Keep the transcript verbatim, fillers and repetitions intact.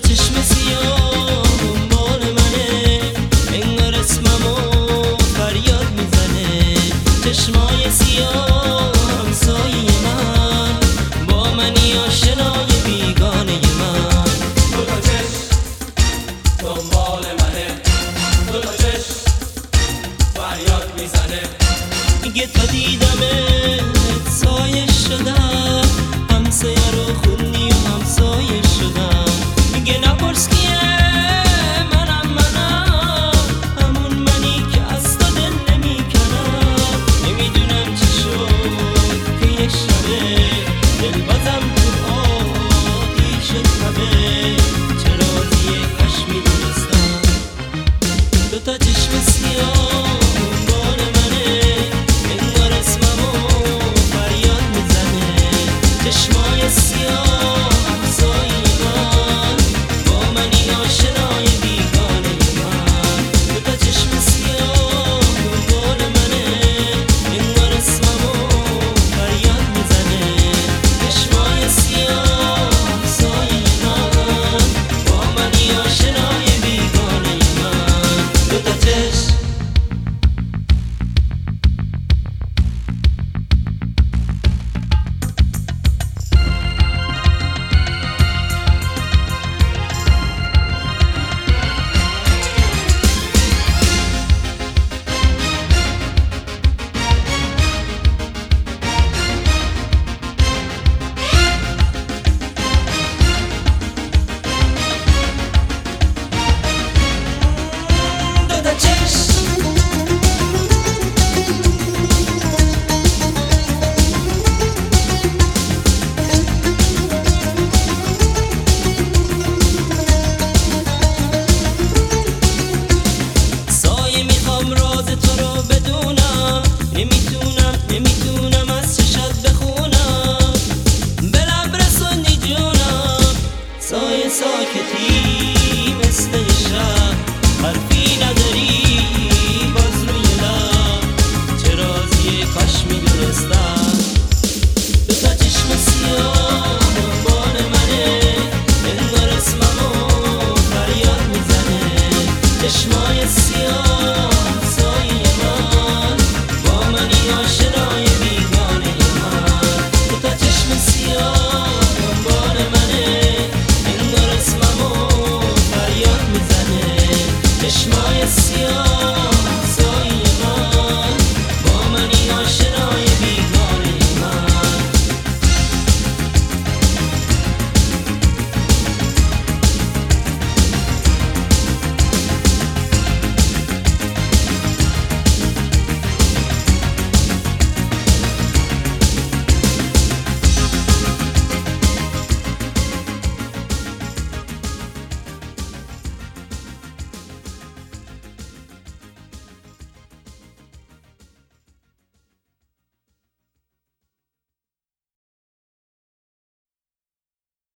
چشم سیاه دنبال منه، انگار اسممو فریاد میزنه. چشمای سیاه همسایه من، با منی آشنای بیگانه من. دو تا چشم دنبال منه، دو تا چشم فریاد میزنه. میگه تا دیدمت سایه شدم، همسایه رو خوندی و همسایه شدم. میگه نپرس کیه، منم منم، همون منی که از تو دل نمیکنم. نمیدونم چی شد که یک شبه دل بازم تو آتیش تبه. چرا دیگه کاش میدونستم. دوتا چشم سیاه دنبال منه، انگار اسممو فریاد میزنه. چشمای سیاه همسایه من، با منی آشنای بیگانه من. دوتا چشم سیاه دنبال منه، انگار اسممو فریاد میزنه. چشمای سیاه همسایه من، با منی آشنای بیگانه من. دوتا چشم راز تو رو بدونم، نمیتونم نمیتونم از چشات بخونم. به لب رسوندی جونم، سایه ساکتی مثل شب، حرفی نداری باز روی لب. چه رازیه کاش میدونستم. دوتا چشم سیاه دنبال منه، انگار اسممو فریاد میزنه. چشمای سیاه